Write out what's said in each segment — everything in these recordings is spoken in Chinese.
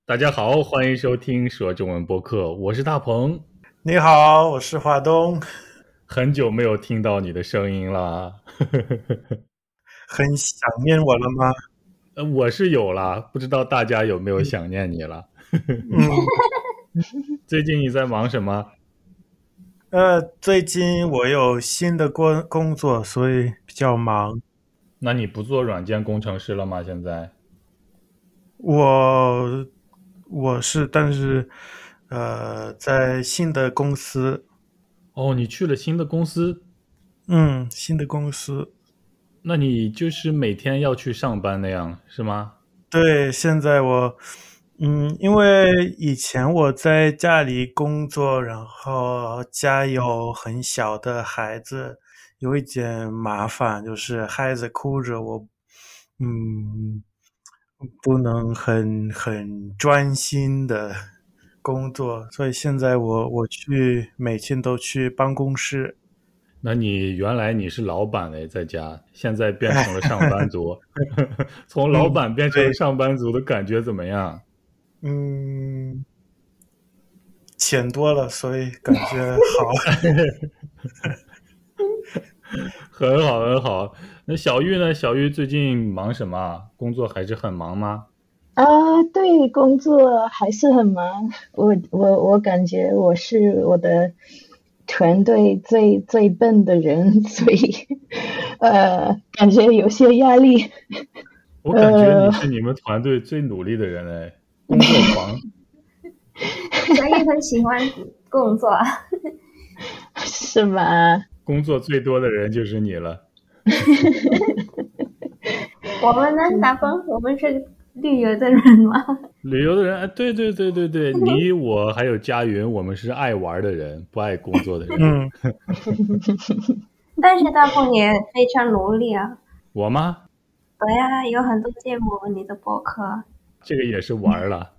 大家好，欢迎收听说中文播客，我是大鹏。 你好，我是华东， 很久没有听到你的声音了。 很想念我了吗？ 我是有啦，不知道大家有没有想念你了。 嗯， 最近你在忙什么？ 最近我有新的工作，所以比较忙。 那你不做软件工程师了吗？现在？ 我我是，但是在新的公司， 哦，你去了新的公司， 新的公司。 那你就是每天要去上班那样，是吗？ 对，现在因为以前我在家里工作，然后家有很小的孩子，有一点麻烦，就是孩子哭着，嗯，不能很专心的工作，所以现在我每天都去办公室。 那你原来你是老板嘞，在家，现在变成了上班族，从老嗯， 板变成了对， 上班族的感觉怎么样？ 嗯，钱多了，所以感觉好。 很好，很好。那小玉呢？小玉最近忙什么啊？工作还是很忙吗？ 对，工作还是很忙。我感觉我是我的团队最笨的人，所以感觉有些压力。 我感觉你呃， 是你们团队最努力的人哎，工作狂， 所以很喜欢工作。 是吗？ 工作最多的人就是你了。 我们呢，大风，我们是旅游的人吗？ 旅游的人，哎，对对对对对，你我还有佳云，我们是爱玩的人，不爱工作的人。 嗯， 但是大风也非常努力啊。 我吗？ 对呀，有很多节目，你的博客。 这个也是玩了。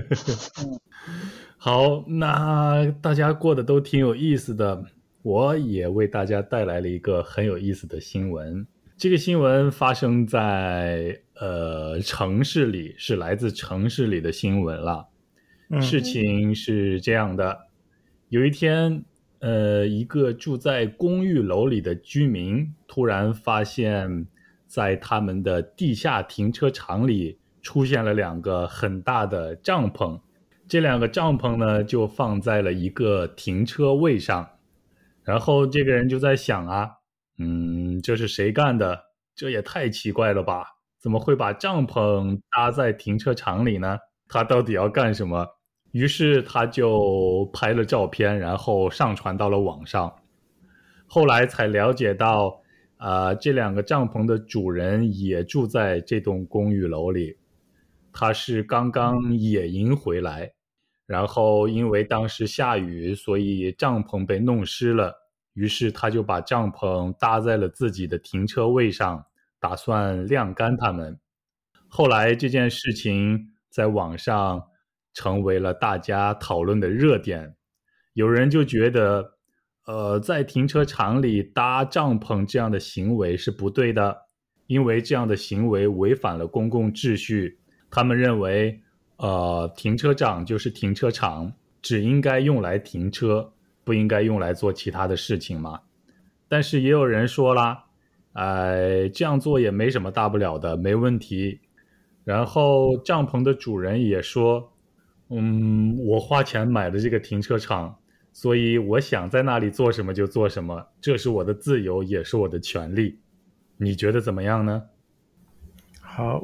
好，那大家过得都挺有意思的，我也为大家带来了一个很有意思的新闻。这个新闻发生在城市里，是来自城市里的新闻了。事嗯， 情是这样的，有一天，一个住在公寓楼里的居民突然发现，在他们的地下停车场里出现了两个很大的帐篷。这两个帐篷呢，就放在了一个停车位上。然后这个人就在想啊，这是谁干的？这也太奇怪了吧？怎么会把帐篷搭在停车场里呢？他到底要干什么？于是他就拍了照片，然后上传到了网上。后来才了解到，这两个帐篷的主人也住在这栋公寓楼里。他是刚刚野营回来，然后因为当时下雨，所以帐篷被弄湿了。于是他就把帐篷搭在了自己的停车位上，打算晾干它们。后来这件事情在网上成为了大家讨论的热点。有人就觉得，在停车场里搭帐篷这样的行为是不对的，因为这样的行为违反了公共秩序。他们认为，停车场就是停车场，只应该用来停车，不应该用来做其他的事情嘛。但是也有人说啦，这样做也没什么大不了的，没问题。然后帐篷的主人也说，我花钱买的这个停车场，所以我想在那里做什么就做什么，这是我的自由，也是我的权利。你觉得怎么样呢？ 好，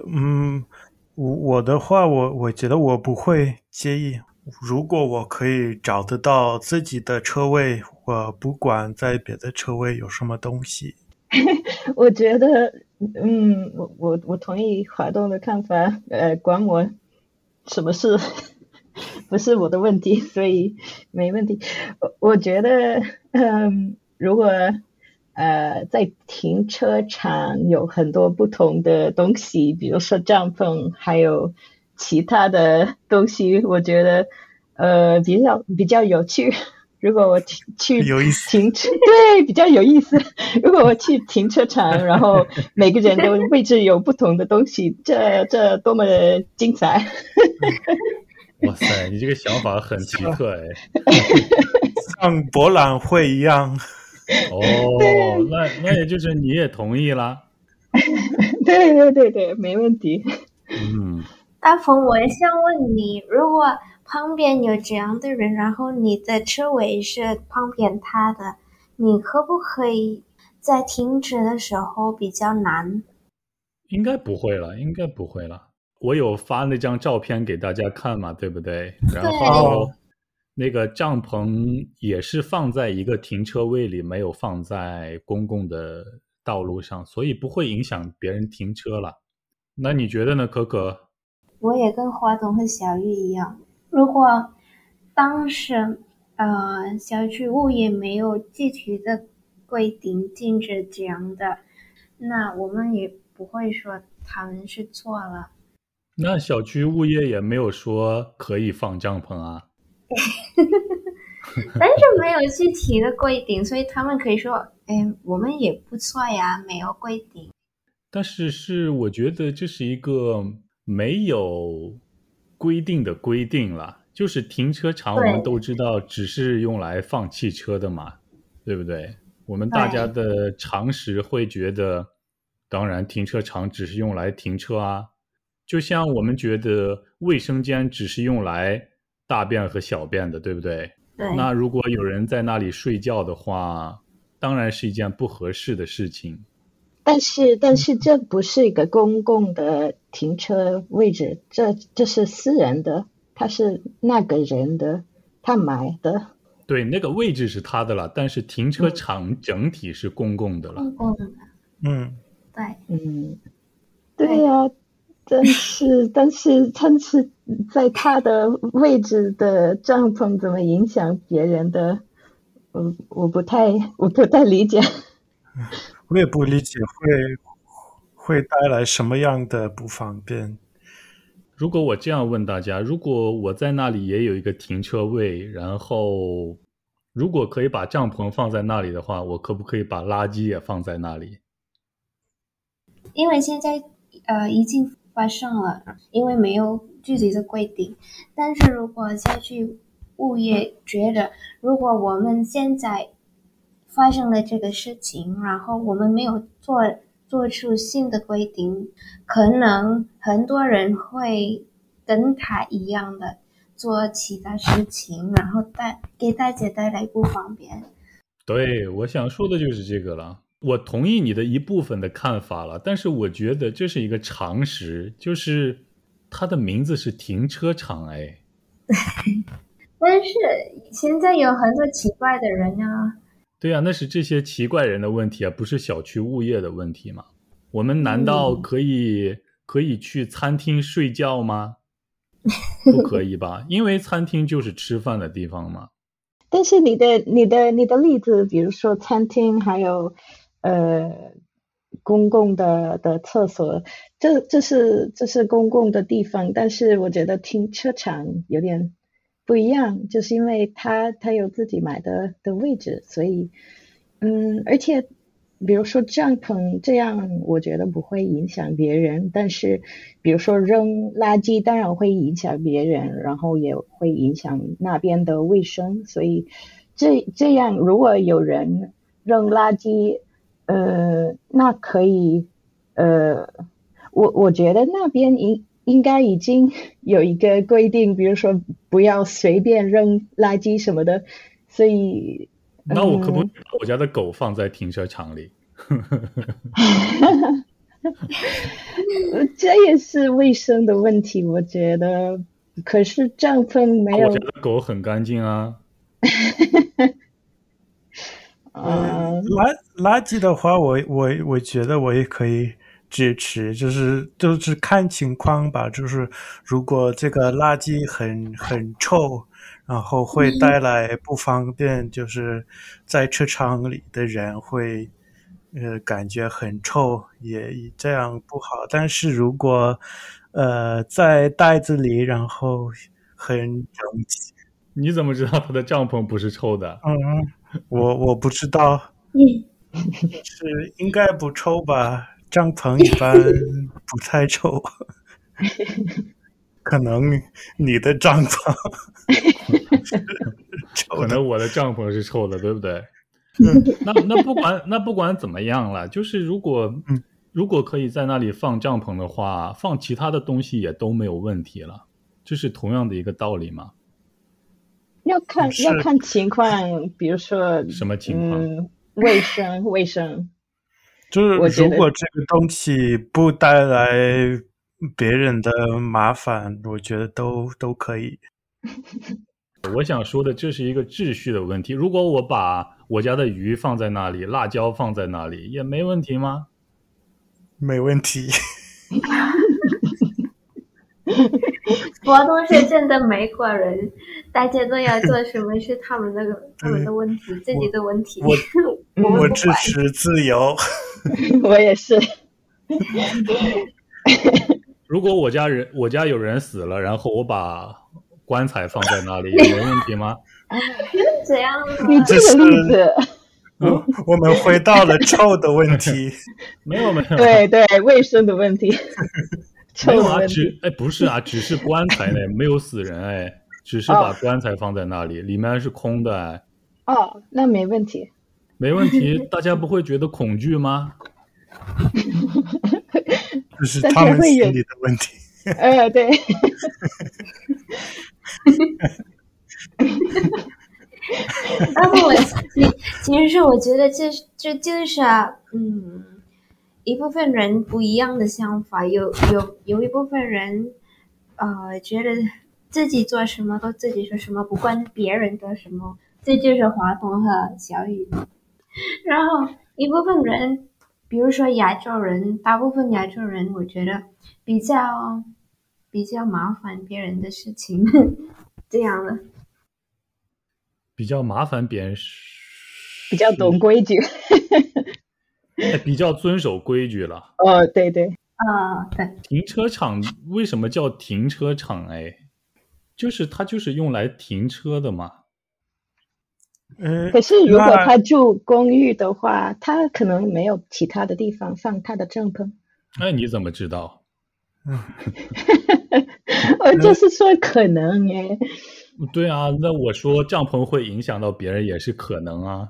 我的话，我觉得我不会介意。如果我可以找得到自己的车位，我不管在别的车位有什么东西。 我觉得，我同意华东的看法。管我什么事，不是我的问题，所以没问题。我觉得，如果在停车场有很多不同的东西，比如说帐篷，还有其他的东西，我觉得比较有趣。 如果我去有意思。 停车，对，比较有意思。如果我去停车场，然后每个人的位置有不同的东西，这多么精彩！ 哇塞，你这个想法很奇特哎。 像博览会一样。 哦，那也就是你也同意啦。 对对对对，没问题。 嗯， 大鹏，我也想问你，如果旁边有这样的人，然后你的车位是旁边他的，你可不可以在停车的时候比较难？ 应该不会了，应该不会了。我有发那张照片给大家看嘛，对不对？然对， 后那个帐篷也是放在一个停车位里，没有放在公共的道路上，所以不会影响别人停车了。那你觉得呢，可可？ 我也跟华东和小玉一样，如果当时小区物业没有具体的规定禁止这样的，那我们也不会说他们是错了。 那小区物业也没有说可以放帐篷啊。 但是没有具体的规定，所以他们可以说，哎，我们也不错呀，没有规定。 但是我觉得这是一个没有规定的规定了，就是停车场我们对都知道只是用来放汽车的嘛，对不对？我们大家对的常识会觉得，当然停车场只是用来停车啊，就像我们觉得卫生间只是用来大便和小便的，对不对？ 对那如果有人在那里睡觉的话，当然是一件不合适的事情。 但是这不是一个公共的停车位置，这是私人的，它是那个人的，他买的。 对，那个位置是他的了，但是停车场整体是公共的了。 公共的， 嗯， 对嗯，对呀，但是在他的位置的帐篷怎么影响别人的？我不太理解。 我也不理解会带来什么样的不方便。 如果我这样问大家，如果我在那里也有一个停车位，然后如果可以把帐篷放在那里的话，我可不可以把垃圾也放在那里？ 因为现在已经发生了，因为没有具体的规定。但是如果小区物业觉得，如果我们现在发生了这个事情，然后我们没有做出新的规定，可能很多人会跟他一样的做其他事情，然后给大家带来不方便。 对，我想说的就是这个了。我同意你的一部分的看法了，但是我觉得这是一个常识，就是它的名字是停车场，哎， 但是现在有很多奇怪的人啊， 对呀，那是这些奇怪人的问题啊，不是小区物业的问题嘛？我们难道可以去餐厅睡觉吗？不可以吧？因为餐厅就是吃饭的地方嘛。 但是你的例子，比如说餐厅，还有呃公共的厕所，这是公共的地方，但是我觉得停车场有点不一样，就是因为他有自己买的位置，所以而且比如说帐篷这样，我觉得不会影响别人，但是比如说扔垃圾，当然会影响别人，然后也会影响那边的卫生，所以这样如果有人扔垃圾，那可以，我觉得那边应该已经有一个规定，比如说不要随便扔垃圾什么的，所以那我可不可以把我家的狗放在停车场里？ 这也是卫生的问题，我觉得。可是帐篷没有， 我家的狗很干净啊。 垃圾的话，我觉得我也可以支持，就是看情况吧。就是如果这个垃圾很臭，然后会带来不方便，就是在车场里的人会感觉很臭，也这样不好。但是如果在袋子里，然后很整齐。 你怎么知道他的帐篷不是臭的？ 我不知道，是应该不臭吧？帐篷一般不太臭，可能你的帐篷臭的。 可能我的帐篷是臭的，对不对？那不管怎么样了，就是如果可以在那里放帐篷的话，放其他的东西也都没有问题了，这是同样的一个道理嘛。 要看情况，比如说， 什么情况？ 卫生， 就是如果这个东西不带来别人的麻烦，我觉得都可以。 我想说的，这是一个秩序的问题。如果我把我家的鱼放在那里，辣椒放在那里，也没问题吗？ 没问题。 佛都是真的美国人，大家都要做什么是他们的问题，自己的问题。 我支持自由。 我也是。 如果我家有人死了，然后我把棺材放在那里，也没问题吗？ 这样子， 你这个例子， 我们回到了臭的问题。 没有， 对对，卫生的问题。 没有啊，不是啊，只是棺材呢，没有死人哎，只是把棺材放在那里，里面是空的哎。 哦，那没问题。 没问题，大家不会觉得恐惧吗？ 这是他们心里的问题。 对。 其实我觉得这就是一部分人不一样的想法，有一部分人觉得自己做什么都自己说什么，不管别人做什么，这就是华东和小雨。然后一部分人，比如说亚洲人，大部分亚洲人，我觉得比较麻烦别人的事情，这样的。 比较麻烦别人， 比较懂规矩。 比较遵守规矩了。 对对。 对。 停车场为什么叫停车场？就是它就是用来停车的嘛。 可是如果他住公寓的话，他可能没有其他的地方放他的帐篷。 你怎么知道？ 我就是说可能对啊，那我说帐篷会影响到别人也是可能啊。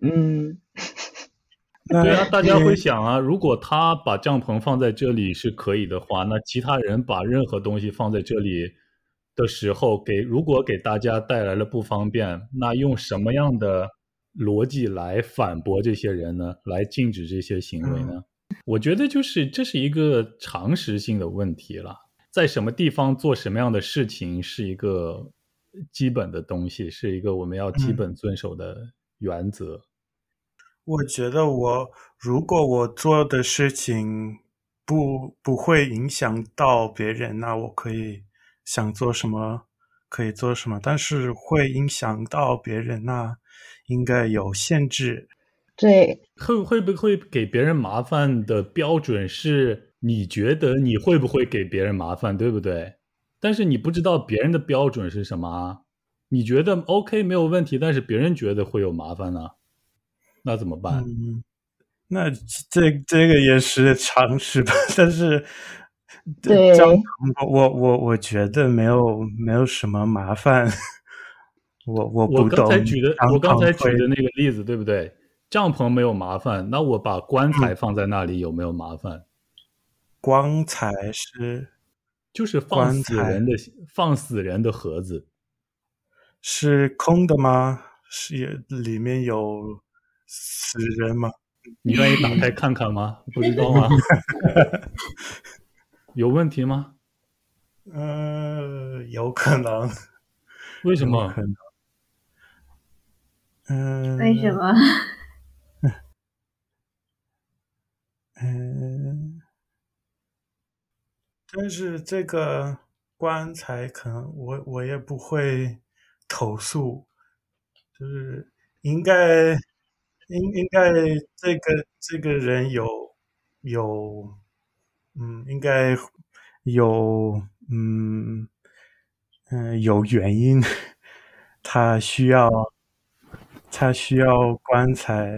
对啊，大家会想啊，如果他把帐篷放在这里是可以的话，那其他人把任何东西放在这里的时候，如果给大家带来了不方便，那用什么样的逻辑来反驳这些人呢？来禁止这些行为呢？我觉得这是一个常识性的问题了，在什么地方做什么样的事情是一个基本的东西，是一个我们要基本遵守的原则。 我觉得如果我做的事情不会影响到别人，那我可以想做什么可以做什么，但是会影响到别人，那应该有限制。 对， 会不会给别人麻烦的标准是你觉得你会不会给别人麻烦，对不对？但是你不知道别人的标准是什么啊？你觉得 OK 没有问题，但是别人觉得会有麻烦呢？那怎么办？ 那这个也是常识吧，但是对， 我觉得没有什么麻烦。我不懂。 我刚才举的那个例子，对不对？帐篷没有麻烦，那我把棺材放在那里有没有麻烦？ 棺材就是放死人的盒子， 是空的吗？里面有死人吗？ 你愿意打开看看吗？不知道吗？有问题吗？ 有可能。 为什么？ 为什么？ 但是这个棺材可能我也不会投诉，就是应该这个人应该有有原因。 他需要棺材。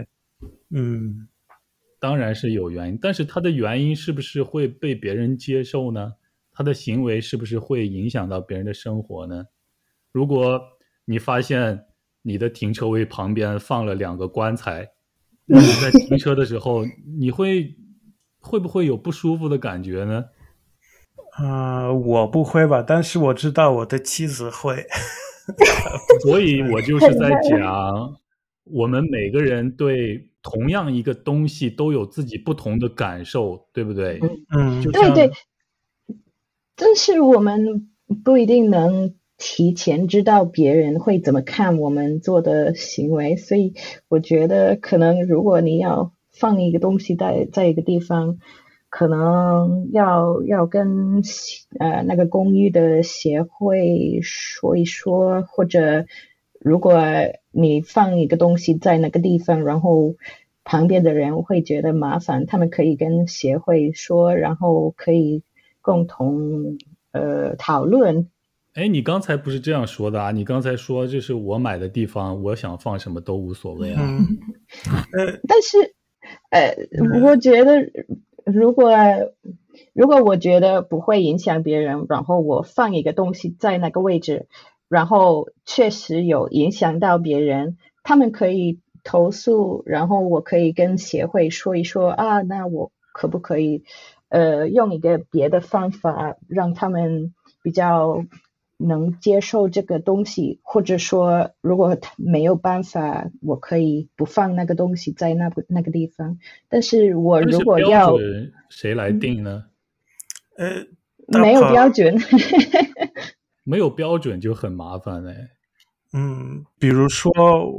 当然是有原因，但是他的原因是不是会被别人接受呢？他的行为是不是会影响到别人的生活呢？如果你发现你的停车位旁边放了2个棺材，那你在停车的时候，你会不会有不舒服的感觉呢？ 我不会吧，但是我知道我的妻子会。 所以我就是在讲，我们每个人对同样一个东西都有自己不同的感受，对不对？就像对，但是我们不一定能提前知道别人会怎么看我们做的行为，所以我觉得可能如果你要放一个东西在一个地方，可能要跟那个公寓的协会说一说，或者如果你放一个东西在那个地方，然后旁边的人会觉得麻烦，他们可以跟协会说，然后可以共同讨论。 哎，你刚才不是这样说的啊？你刚才说这是我买的地方，我想放什么都无所谓啊。 但是我觉得如果我觉得不会影响别人，然后我放一个东西在那个位置，然后确实有影响到别人，他们可以投诉，然后我可以跟协会说一说啊，那我可不可以用一个别的方法让他们比较能接受这个东西，或者说如果没有办法，我可以不放那个东西在那个地方。但是我如果要， 但是标准谁来定呢？ 没有标准。 没有标准就很麻烦哎。 比如说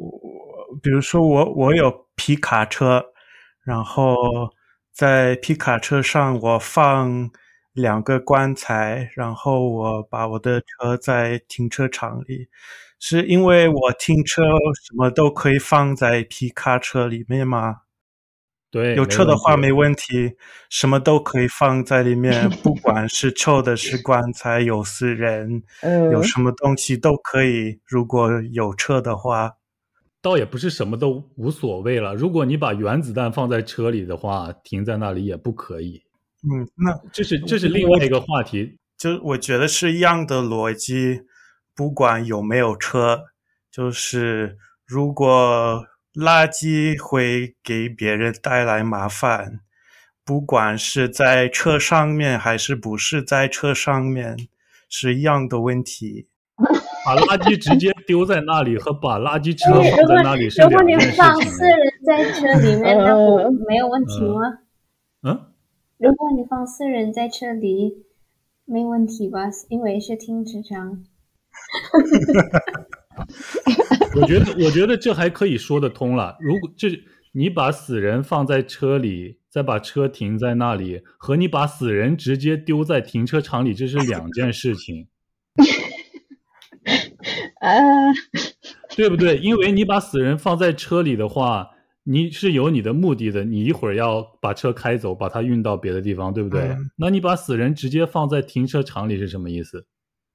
我有皮卡车，然后在皮卡车上我放2个棺材，然后我把我的车在停车场里，是因为我停车什么都可以放在皮卡车里面吗？ 对， 有车的话没问题，什么都可以放在里面，不管是臭的是棺材，有死人，有什么东西都可以，如果有车的话。 倒也不是什么都无所谓了，如果你把原子弹放在车里的话，停在那里也不可以。 那这是另外一个话题。 就我觉得是一样的逻辑，不管有没有车，就是如果垃圾会给别人带来麻烦，不管是在车上面还是不是在车上面，是一样的问题。 把垃圾直接丢在那里和把垃圾车放在那里是两件事情。 如果你放4人在车里面，那不没有问题吗？ 如果你放4人在车里，没问题吧？因为是停车场。 我觉得这还可以说得通了。如果你把死人放在车里，再把车停在那里，和你把死人直接丢在停车场里，这是两件事情。对不对？因为你把死人放在车里的话，你是有你的目的的，你一会儿要把车开走，把它运到别的地方，对不对？那你把死人直接放在停车场里是什么意思？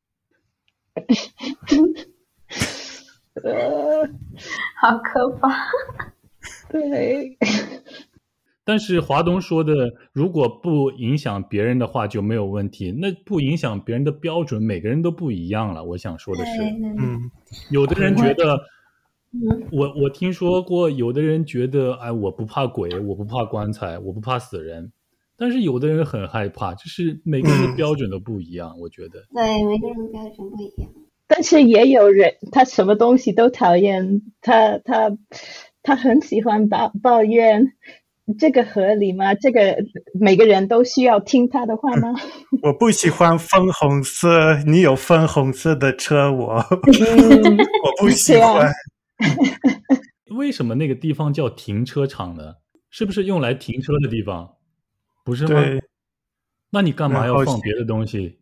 好可怕。 对。 但是华东说的，如果不影响别人的话就没有问题。那不影响别人的标准，每个人都不一样了。我想说的是，有的人觉得，我听说过，有的人觉得，哎，我不怕鬼，我不怕棺材，我不怕死人。但是有的人很害怕，就是每个人的标准都不一样。我觉得， 对，每个人标准不一样。 但是也有人，他什么东西都讨厌，他很喜欢抱怨。这个合理吗？这个每个人都需要听他的话吗？ 我不喜欢粉红色，你有粉红色的车，我不喜欢。 为什么那个地方叫停车场呢？是不是用来停车的地方？不是吗？ 对。 那你干嘛要放别的东西？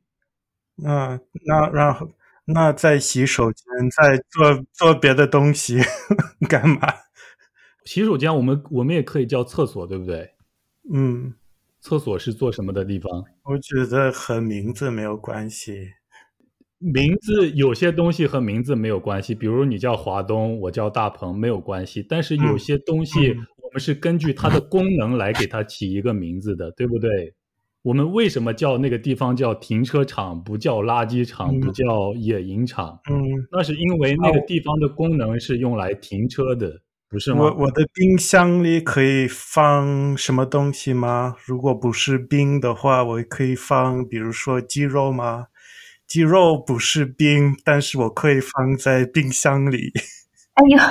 那在洗手间在做别的东西干嘛？ 洗手间我们也可以叫厕所，对不对？厕所是做什么的地方？ 我觉得和名字没有关系。 名字有些东西和名字没有关系，比如你叫华东，我叫大鹏，没有关系。但是有些东西我们是根据它的功能来给它起一个名字的，对不对？我们为什么叫那个地方叫停车场，不叫垃圾场，不叫野营场？那是因为那个地方的功能是用来停车的，不是吗？ 我的冰箱里可以放什么东西吗？如果不是冰的话，我可以放比如说鸡肉吗？鸡肉不是冰，但是我可以放在冰箱里。 哎呦，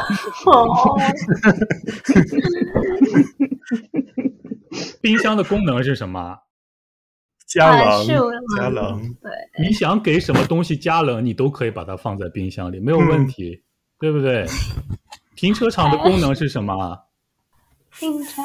冰箱的功能是什么？ 加冷，加冷。 对， 你想给什么东西加冷，你都可以把它放在冰箱里，没有问题，对不对？停车场的功能是什么？ 停车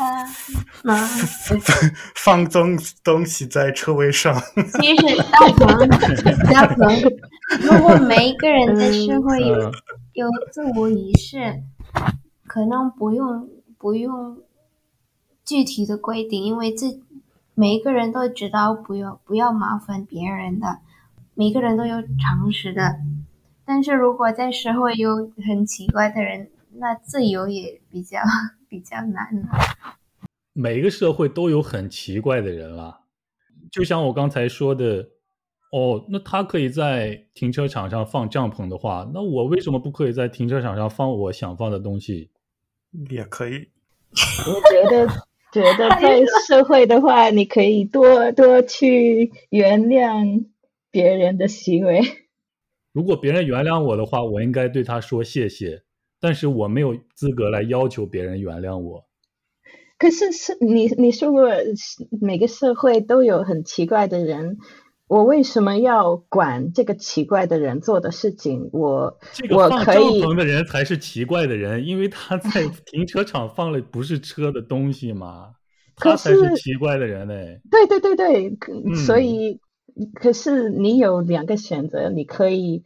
放东西在车位上。 其实大鹏，如果每一个人在社会有自我意识，可能不用具体的规定，因为每一个人都知道不要麻烦别人的，每个人都有常识的。但是如果在社会有很奇怪的人，那自由也比较难了。 每个社会都有很奇怪的人啦，就像我刚才说的，那他可以在停车场上放帐篷的话，那我为什么不可以在停车场上放我想放的东西？ 也可以。 我觉得在社会的话，你可以多去原谅别人的行为。 如果别人原谅我的话，我应该对他说谢谢，但是我没有资格来要求别人原谅我。 可是你说过每个社会都有很奇怪的人，我为什么要管这个奇怪的人做的事情？ 这个放帐篷的人才是奇怪的人，因为他在停车场放了不是车的东西嘛，他才是奇怪的人嘞。 对，所以可是你有两个选择，你可以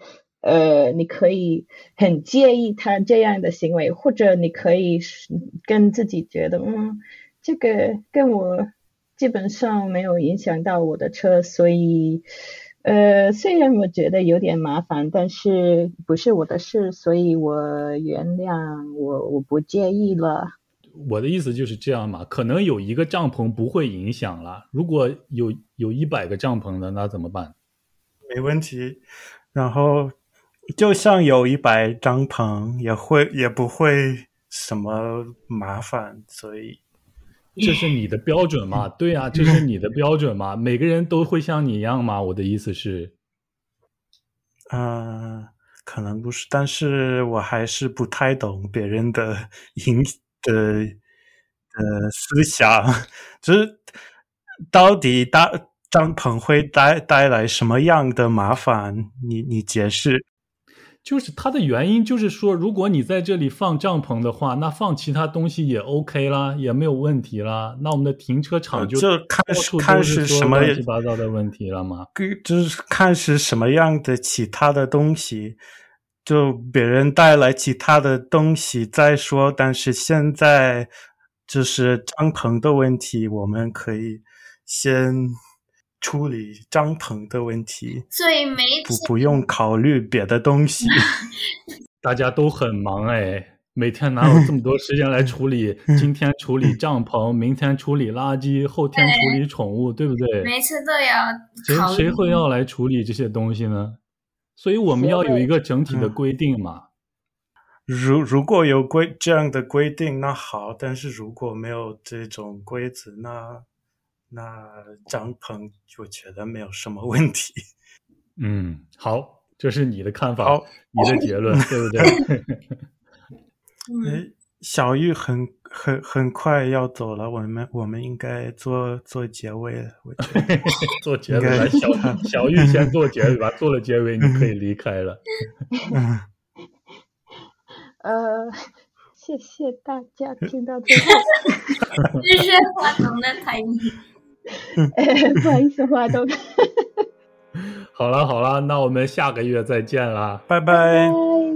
很介意他这样的行为，或者你可以跟自己觉得这个跟我基本上没有影响到我的车，所以虽然我觉得有点麻烦，但是不是我的事，所以我原谅，我不介意了。 我的意思就是这样嘛，可能有一个帐篷不会影响了，如果有100个帐篷的，那怎么办？ 没问题。然后就像有100帐篷也不会什么麻烦，所以这是你的标准嘛？对啊，这是你的标准嘛？每个人都会像你一样吗？我的意思是可能不是，但是我还是不太懂别人的思想，就是到底帐篷会带来什么样的麻烦？你解释。 就是它的原因就是说，如果你在这里放帐篷的话，那放其他东西也 OK 啦，也没有问题啦。那我们的停车场就看是什么乱七八糟的问题了吗？ 就是看是什么样的其他的东西，就别人带来其他的东西再说。但是现在就是帐篷的问题，我们可以先处理帐篷的问题， 所以不用考虑别的东西。 大家都很忙每天哪有这么多时间来处理今天处理帐篷，明天处理垃圾，后天处理宠物，对不对？ 每次都要考虑。 谁会要来处理这些东西呢？所以我们要有一个整体的规定嘛。 如果有这样的规定那好，但是如果没有这种规则，那帐篷我觉得没有什么问题。 好，这是你的看法，你的结论，对不对？ 小玉很快要走了，我们应该做结尾了，我觉得。 做结尾来，小玉先做结尾吧，做了结尾你可以离开了。 谢谢大家听到最后。 这是华东的台语。 不好意思，华东。 好了，那我们下个月再见啦， 拜拜。 拜拜。